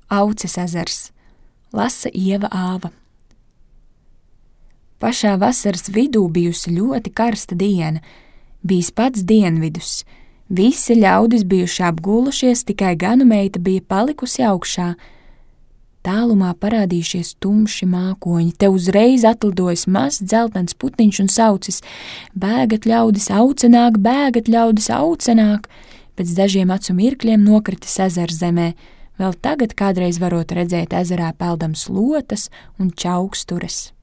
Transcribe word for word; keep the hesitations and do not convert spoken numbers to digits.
Auces ezers. Lasa Ieva Āva. Pašā vasaras vidū bijusi ļoti karsta diena, bijis pats dienvidus. Visi ļaudis bijuši apgūlušies, tikai ganu meita bija palikusi augšā. Tālumā parādījušies tumši mākoņi, te uzreiz atlidojis mazs dzeltens putniņš un saucis: bēgat ļaudis, aucenāk, bēgat ļaudis, aucenāk! Pēc dažiem acu mirkļiem nokritis ezers zemē. Vēl tagad kādreiz varot redzēt ezerā peldams lotas un čaukstures.